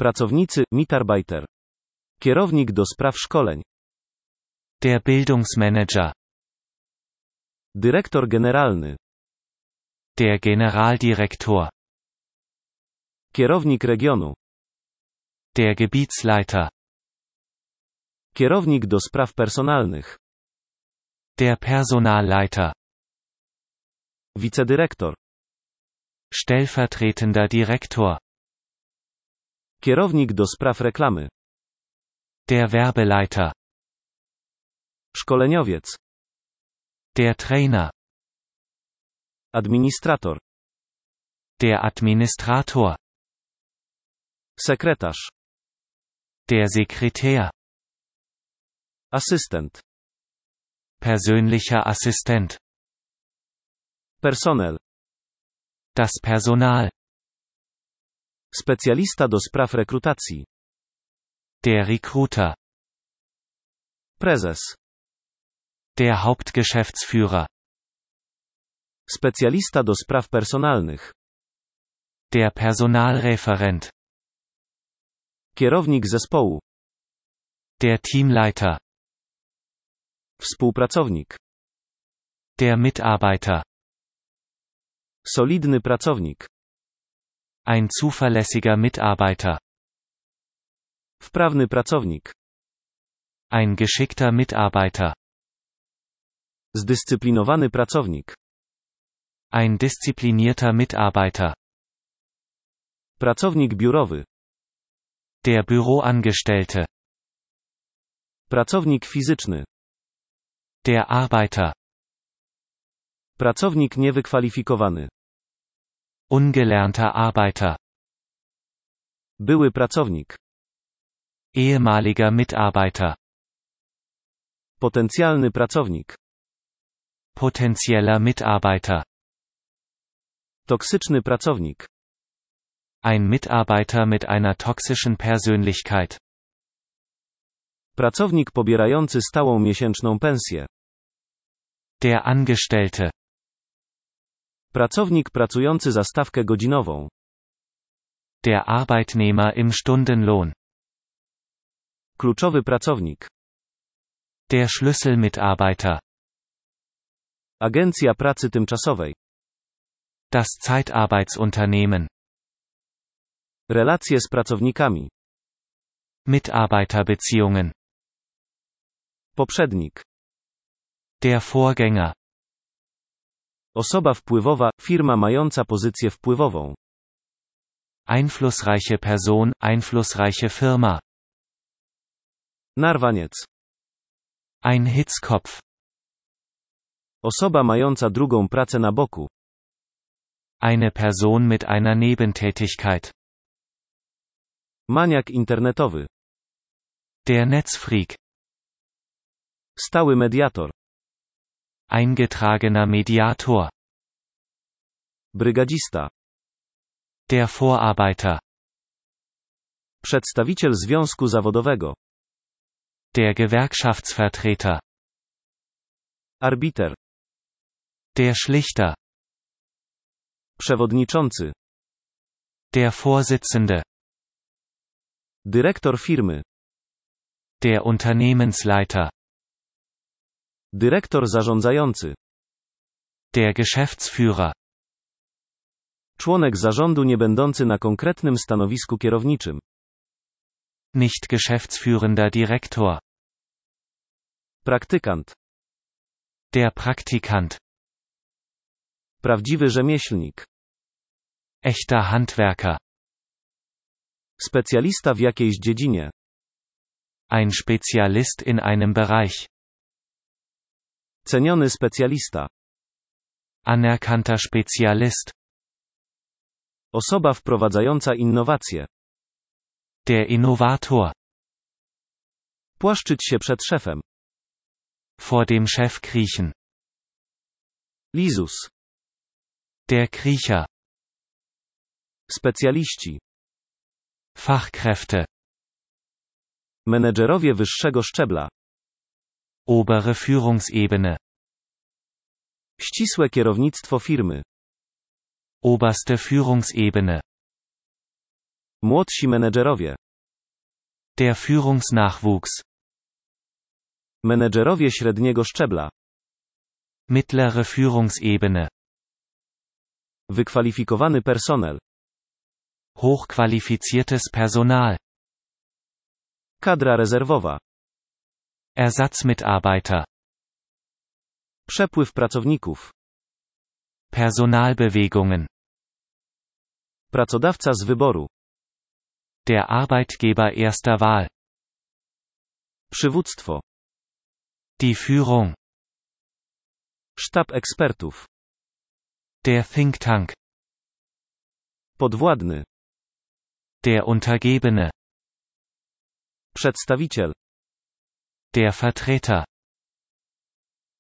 Pracownicy, Mitarbeiter. Kierownik do spraw szkoleń. Der Bildungsmanager. Dyrektor generalny. Der Generaldirektor. Kierownik regionu. Der Gebietsleiter. Kierownik do spraw personalnych. Der Personalleiter. Wicedyrektor. Stellvertretender Direktor. Kierownik do spraw reklamy. Der Werbeleiter. Szkoleniowiec. Der Trainer. Administrator. Der Administrator. Sekretarz. Der Sekretär. Asystent. Persönlicher Assistent. Personel. Das Personal. Specjalista do spraw rekrutacji. Der Recruiter. Prezes. Der Hauptgeschäftsführer. Specjalista do spraw personalnych. Der Personalreferent. Kierownik zespołu. Der Teamleiter. Współpracownik. Der Mitarbeiter. Solidny pracownik. Ein zuverlässiger Mitarbeiter. Wprawny pracownik. Ein geschickter Mitarbeiter. Zdyscyplinowany pracownik. Ein disziplinierter Mitarbeiter. Pracownik biurowy. Der Büroangestellte. Pracownik fizyczny. Der Arbeiter. Pracownik niewykwalifikowany. Ungelernter Arbeiter. Były pracownik. Ehemaliger Mitarbeiter. Potencjalny pracownik. Potenzieller Mitarbeiter. Toksyczny pracownik. Ein Mitarbeiter mit einer toxischen Persönlichkeit. Pracownik pobierający stałą miesięczną pensję. Der Angestellte. Pracownik pracujący za stawkę godzinową. Der Arbeitnehmer im Stundenlohn. Kluczowy pracownik. Der Schlüsselmitarbeiter. Agencja pracy tymczasowej. Das Zeitarbeitsunternehmen. Relacje z pracownikami. Mitarbeiterbeziehungen. Poprzednik. Der Vorgänger. Osoba wpływowa, firma mająca pozycję wpływową. Einflussreiche Person, einflussreiche Firma. Narwaniec. Ein Hitzkopf. Osoba mająca drugą pracę na boku. Eine Person mit einer Nebentätigkeit. Maniak internetowy. Der Netzfreak. Stały mediator. Eingetragener Mediator. Brygadzista. Der Vorarbeiter. Przedstawiciel związku zawodowego. Der Gewerkschaftsvertreter. Arbiter. Der Schlichter. Przewodniczący. Der Vorsitzende. Dyrektor firmy. Der Unternehmensleiter. Dyrektor zarządzający. Der Geschäftsführer. Członek zarządu nie będący na konkretnym stanowisku kierowniczym. Nicht geschäftsführender Direktor. Praktykant. Der Praktikant. Prawdziwy rzemieślnik. Echter Handwerker. Specjalista w jakiejś dziedzinie. Ein Spezialist in einem Bereich. Ceniony specjalista. Anerkannter Spezialist. Osoba wprowadzająca innowacje. Der Innovator. Płaszczyć się przed szefem. Vor dem Chef kriechen. Lizus. Der Kriecher. Specjaliści. Fachkräfte. Menedżerowie wyższego szczebla. Obere Führungsebene. Ścisłe kierownictwo firmy. Oberste Führungsebene. Młodsi menedżerowie. Der Führungsnachwuchs. Menedżerowie średniego szczebla. Mittlere Führungsebene. Wykwalifikowany personel. Hochqualifiziertes Personal. Kadra rezerwowa. Ersatzmitarbeiter. Przepływ pracowników. Personalbewegungen. Pracodawca z wyboru. Der Arbeitgeber erster Wahl. Przywództwo. Die Führung. Sztab ekspertów. Der Think Tank. Podwładny. Der Untergebene. Przedstawiciel. Der Vertreter.